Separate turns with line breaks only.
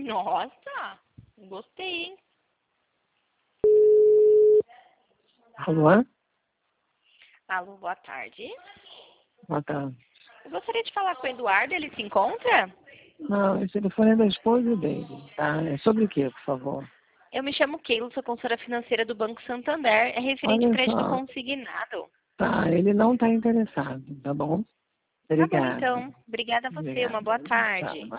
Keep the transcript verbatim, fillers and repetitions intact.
Nossa, gostei, hein?
Alô?
Alô, boa tarde.
Boa tarde.
Eu gostaria de falar com o Eduardo, ele se encontra?
Não, esse telefone é da esposa dele, tá? É sobre o quê, por favor?
Eu me chamo Keila, sou consultora financeira do Banco Santander. É referente a
Olha
crédito
só,
consignado.
tá, ele não está interessado, tá bom?
Tá bom,
Obrigado.
então. Obrigada a você. Uma
Obrigado.
boa
Tchau.
tarde.